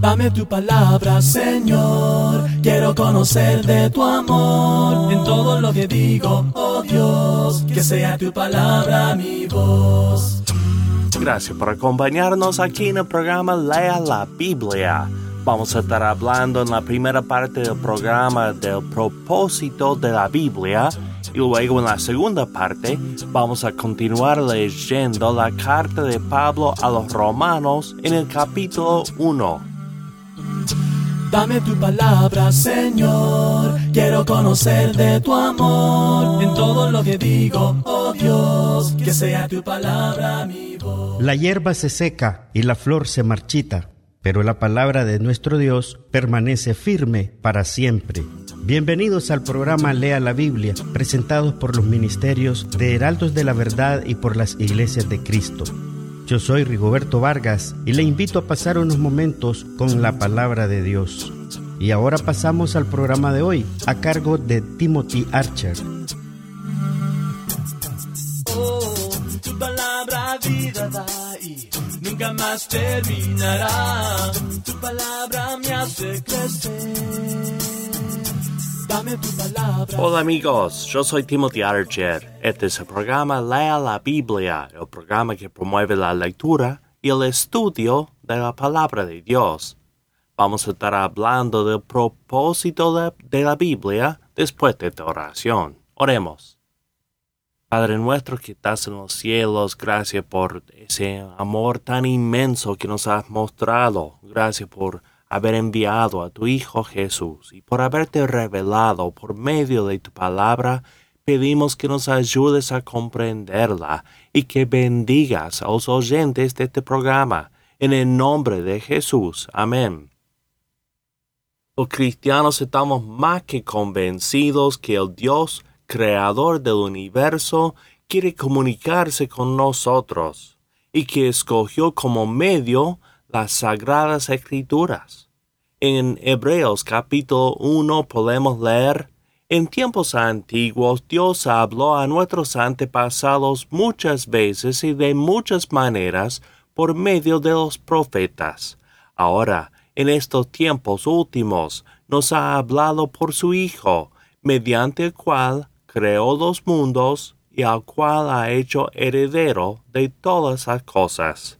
Dame tu palabra, Señor, quiero conocer de tu amor. En todo lo que digo, oh Dios, que sea tu palabra mi voz. Gracias por acompañarnos aquí en el programa Lea la Biblia. Vamos a estar hablando en la primera parte del programa del propósito de la Biblia y luego en la segunda parte vamos a continuar leyendo la carta de Pablo a los Romanos en el capítulo 1. Dame tu palabra, Señor, quiero conocer de tu amor. En todo lo que digo, oh Dios, que sea tu palabra mi voz. La hierba se seca y la flor se marchita, pero la palabra de nuestro Dios permanece firme para siempre. Bienvenidos al programa Lea la Biblia, presentados por los ministerios de Heraldos de la Verdad y por las Iglesias de Cristo. Yo soy Rigoberto Vargas y le invito a pasar unos momentos con la palabra de Dios. Y ahora pasamos al programa de hoy, a cargo de Timothy Archer. Oh, tu palabra vida da y nunca más terminará. Tu palabra me hace crecer. Dame tu palabra. Hola amigos, yo soy Timothy Archer. Este es el programa Lea la Biblia, el programa que promueve la lectura y el estudio de la palabra de Dios. Vamos a estar hablando del propósito de la Biblia después de esta oración. Oremos. Padre nuestro que estás en los cielos, gracias por ese amor tan inmenso que nos has mostrado. Gracias por haber enviado a tu Hijo Jesús y por haberte revelado por medio de tu palabra. Pedimos que nos ayudes a comprenderla y que bendigas a los oyentes de este programa. En el nombre de Jesús. Amén. Los cristianos estamos más que convencidos que el Dios, creador del universo, quiere comunicarse con nosotros y que escogió como medio las Sagradas Escrituras. En Hebreos capítulo 1 podemos leer: en tiempos antiguos Dios habló a nuestros antepasados muchas veces y de muchas maneras por medio de los profetas. Ahora, en estos tiempos últimos, nos ha hablado por su Hijo, mediante el cual creó los mundos y al cual ha hecho heredero de todas las cosas.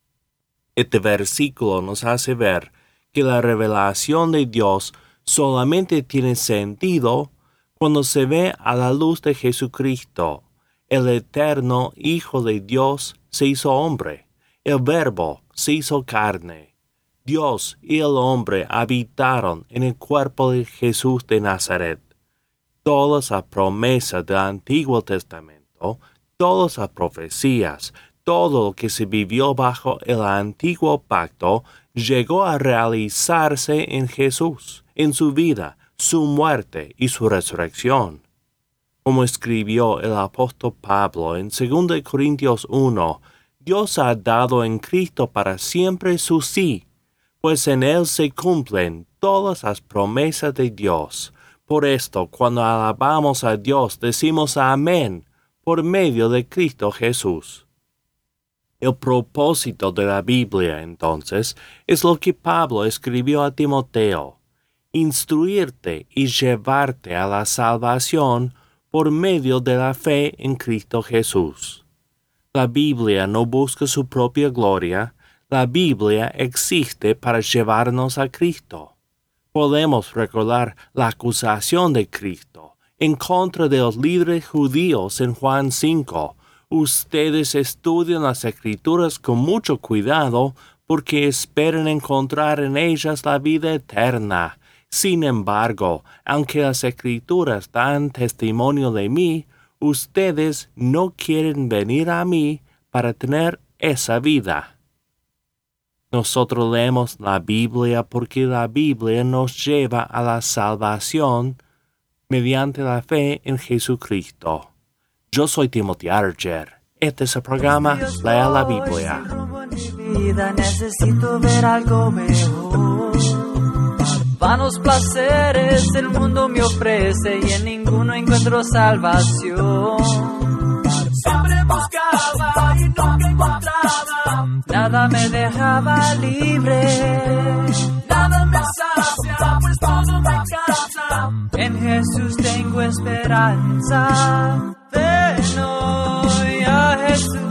Este versículo nos hace ver que la revelación de Dios solamente tiene sentido cuando se ve a la luz de Jesucristo. El eterno Hijo de Dios se hizo hombre. El Verbo se hizo carne. Dios y el hombre habitaron en el cuerpo de Jesús de Nazaret. Todas las promesas del Antiguo Testamento, todas las profecías, todo lo que se vivió bajo el antiguo pacto llegó a realizarse en Jesús, en su vida, su muerte y su resurrección. Como escribió el apóstol Pablo en 2 Corintios 1, Dios ha dado en Cristo para siempre su sí, pues en Él se cumplen todas las promesas de Dios. Por esto, cuando alabamos a Dios, decimos amén por medio de Cristo Jesús. El propósito de la Biblia, entonces, es lo que Pablo escribió a Timoteo: instruirte y llevarte a la salvación por medio de la fe en Cristo Jesús. La Biblia no busca su propia gloria, la Biblia existe para llevarnos a Cristo. Podemos recordar la acusación de Cristo en contra de los líderes judíos en Juan 5. Ustedes estudian las Escrituras con mucho cuidado porque esperan encontrar en ellas la vida eterna. Sin embargo, aunque las Escrituras dan testimonio de mí, ustedes no quieren venir a mí para tener esa vida. Nosotros leemos la Biblia porque la Biblia nos lleva a la salvación mediante la fe en Jesucristo. Yo soy Timothy Archer. Este es el programa Lea la Biblia. Necesito ver algo mejor. Vanos placeres el mundo me ofrece y en ninguno encuentro salvación. Siempre buscaba y nunca encontraba, nada me dejaba libre. esperanza. Ven hoy a Jesús,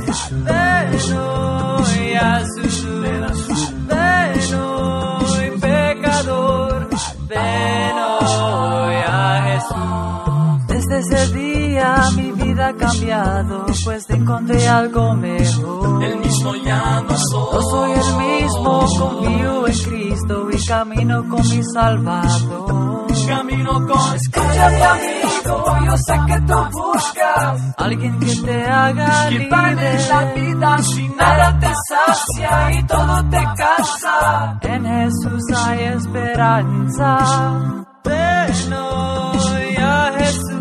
ven hoy a Jesús, ven hoy pecador, ven hoy a Jesús. Desde ese día mi vida ha cambiado, pues encontré algo mejor. El mismo ya no soy. No soy el mismo, confío en Cristo y camino con mi Salvador. Camino con... Escúchame amigo, yo sé que tú buscas alguien que te haga que vale libre. la vida sin Nada te sacia y todo te cansa. En Jesús hay esperanza. Ven hoy a Jesús,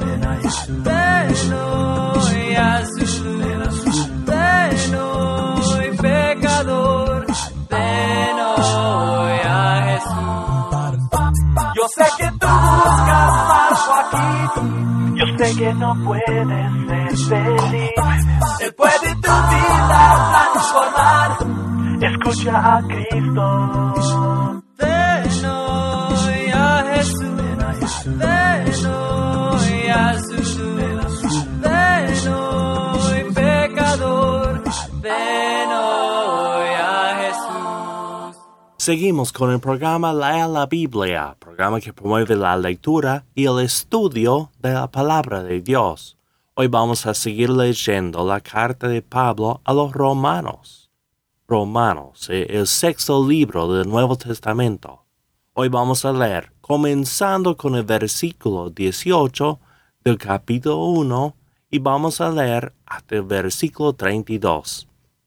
ven hoy a Jesús, ven hoy pecador, ven hoy a Jesús. Yo sé que tú buscas algo aquí. Yo sé que no puedes ser feliz. Él puede tu vida transformar. Escucha a Cristo. Ven hoy a Jesús, ven hoy a Jesús, ven hoy pecador, ven hoy a Jesús. Seguimos con el programa Lea la Biblia, programa que promueve la lectura y el estudio de la palabra de Dios. Hoy vamos a seguir leyendo la carta de Pablo a los Romanos. Romanos, el sexto libro del Nuevo Testamento. Hoy vamos a leer, comenzando con el versículo 18 del capítulo 1, y vamos a leer hasta el versículo 32.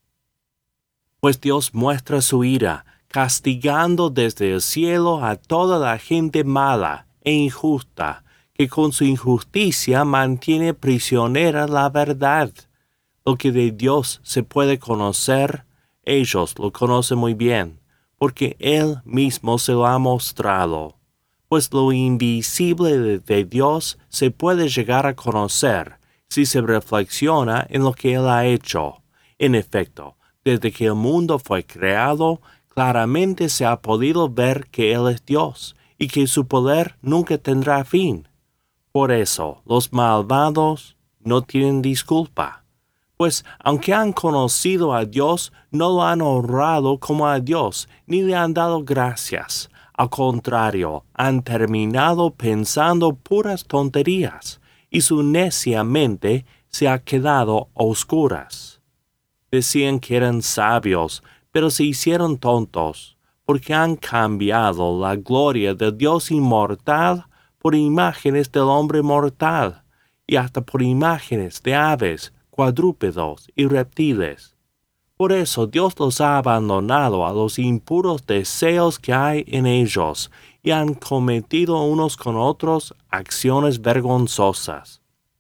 Pues Dios muestra su ira, castigando desde el cielo a toda la gente mala e injusta, que con su injusticia mantiene prisionera la verdad. Lo que de Dios se puede conocer, ellos lo conocen muy bien, porque Él mismo se lo ha mostrado. Pues lo invisible de Dios se puede llegar a conocer si se reflexiona en lo que Él ha hecho. En efecto, desde que el mundo fue creado, claramente se ha podido ver que Él es Dios y que su poder nunca tendrá fin. Por eso, los malvados no tienen disculpa. Pues aunque han conocido a Dios, no lo han honrado como a Dios, ni le han dado gracias. Al contrario, han terminado pensando puras tonterías, y su necia mente se ha quedado a oscuras. Decían que eran sabios, pero se hicieron tontos, porque han cambiado la gloria del Dios inmortal por imágenes del hombre mortal, y hasta por imágenes de aves, cuadrúpedos y reptiles. Por eso Dios los ha abandonado a los impuros deseos que hay en ellos, y han cometido unos con otros acciones vergonzosas.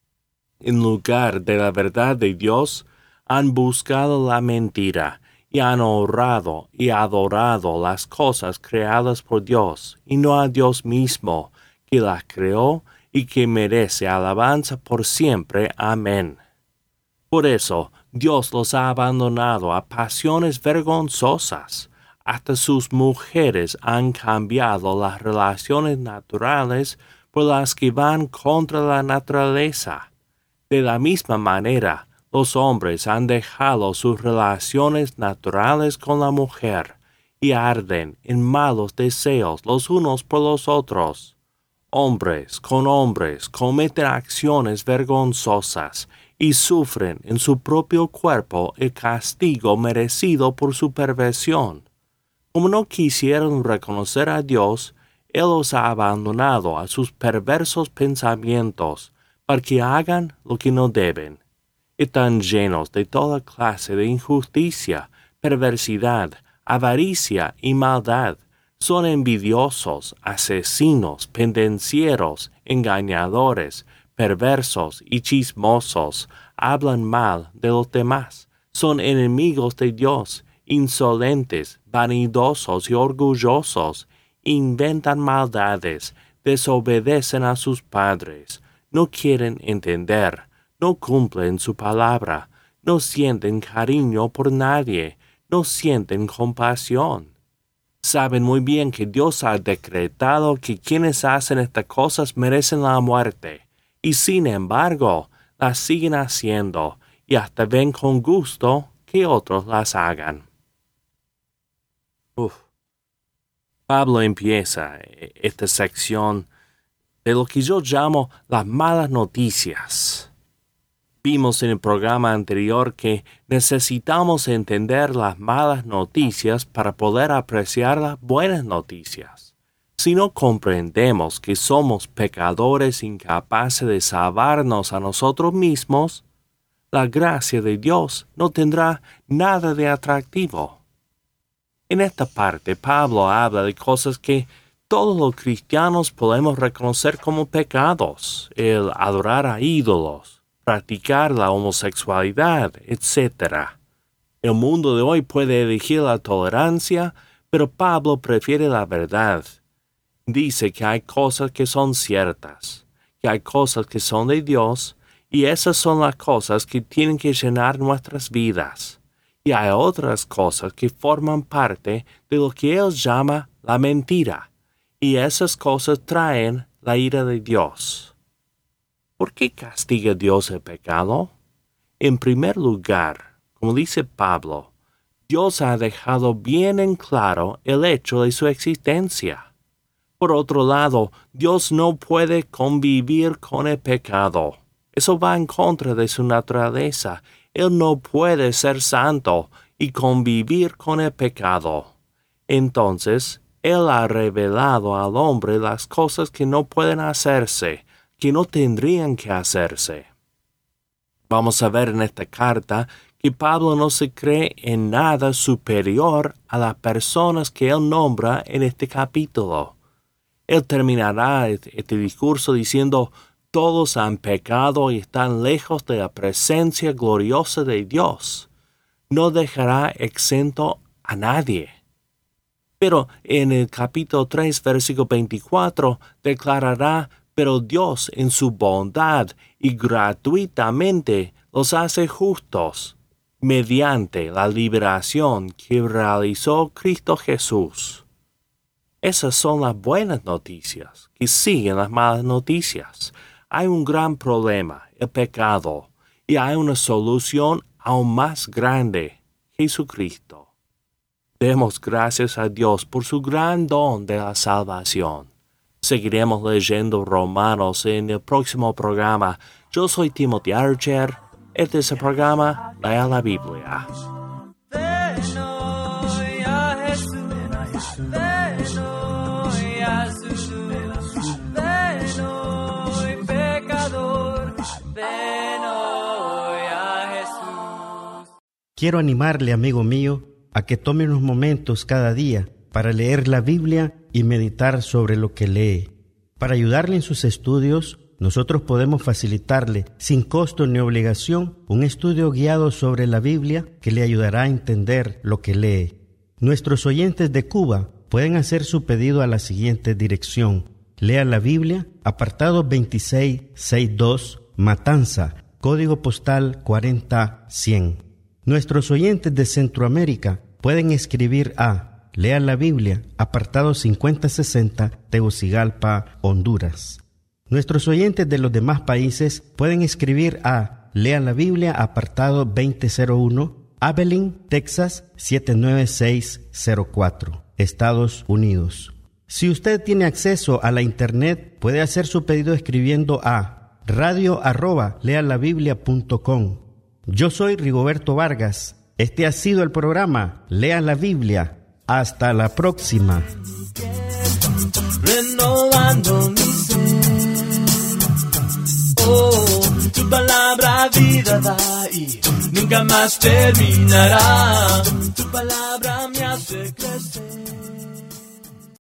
En lugar de la verdad de Dios, han buscado la mentira, y han honrado y adorado las cosas creadas por Dios, y no a Dios mismo, que las creó y que merece alabanza por siempre. Amén. Por eso, Dios los ha abandonado a pasiones vergonzosas. Hasta sus mujeres han cambiado las relaciones naturales por las que van contra la naturaleza. De la misma manera, los hombres han dejado sus relaciones naturales con la mujer y arden en malos deseos los unos por los otros. Hombres con hombres cometen acciones vergonzosas y sufren en su propio cuerpo el castigo merecido por su perversión. Como no quisieron reconocer a Dios, Él los ha abandonado a sus perversos pensamientos para que hagan lo que no deben. Están llenos de toda clase de injusticia, perversidad, avaricia y maldad. Son envidiosos, asesinos, pendencieros, engañadores, perversos y chismosos, hablan mal de los demás, son enemigos de Dios, insolentes, vanidosos y orgullosos, inventan maldades, desobedecen a sus padres, no quieren entender, no cumplen su palabra, no sienten cariño por nadie, no sienten compasión. Saben muy bien que Dios ha decretado que quienes hacen estas cosas merecen la muerte, y sin embargo las siguen haciendo y hasta ven con gusto que otros las hagan. Pablo empieza esta sección de lo que yo llamo las malas noticias. Vimos en el programa anterior que necesitamos entender las malas noticias para poder apreciar las buenas noticias. Si no comprendemos que somos pecadores incapaces de salvarnos a nosotros mismos, la gracia de Dios no tendrá nada de atractivo. En esta parte, Pablo habla de cosas que todos los cristianos podemos reconocer como pecados: el adorar a ídolos, practicar la homosexualidad, etc. El mundo de hoy puede elegir la tolerancia, pero Pablo prefiere la verdad. Dice que hay cosas que son ciertas, que hay cosas que son de Dios, y esas son las cosas que tienen que llenar nuestras vidas. Y hay otras cosas que forman parte de lo que él llama la mentira, y esas cosas traen la ira de Dios. ¿Por qué castiga Dios el pecado? En primer lugar, como dice Pablo, Dios ha dejado bien en claro el hecho de su existencia. Por otro lado, Dios no puede convivir con el pecado. Eso va en contra de su naturaleza. Él no puede ser santo y convivir con el pecado. Entonces, Él ha revelado al hombre las cosas que no pueden hacerse, que no tendrían que hacerse. Vamos a ver en esta carta que Pablo no se cree en nada superior a las personas que él nombra en este capítulo. Él terminará este discurso diciendo: todos han pecado y están lejos de la presencia gloriosa de Dios. No dejará exento a nadie. Pero en el capítulo 3, versículo 24, declarará: pero Dios en su bondad y gratuitamente los hace justos, mediante la liberación que realizó Cristo Jesús. Esas son las buenas noticias, que siguen las malas noticias. Hay un gran problema, el pecado, y hay una solución aún más grande, Jesucristo. Demos gracias a Dios por su gran don de la salvación. Seguiremos leyendo Romanos en el próximo programa. Yo soy Timothy Archer. Este es el programa Lea la Biblia. Quiero animarle, amigo mío, a que tome unos momentos cada día para leer la Biblia y meditar sobre lo que lee. Para ayudarle en sus estudios, nosotros podemos facilitarle, sin costo ni obligación, un estudio guiado sobre la Biblia que le ayudará a entender lo que lee. Nuestros oyentes de Cuba pueden hacer su pedido a la siguiente dirección: Lea la Biblia, apartado 2662, Matanza, código postal 40100. Nuestros oyentes de Centroamérica pueden escribir a Lea la Biblia, apartado 5060, Tegucigalpa, Honduras. Nuestros oyentes de los demás países pueden escribir a Lea la Biblia, apartado 2001, Abilene, Texas 79604, Estados Unidos. Si usted tiene acceso a la internet, puede hacer su pedido escribiendo a radio@lealabiblia.com. Yo soy Rigoberto Vargas. Este ha sido el programa Lea la Biblia. Hasta la próxima. Renovando mi ser. Oh, tu palabra vida da y nunca más terminará. Tu palabra me hace crecer.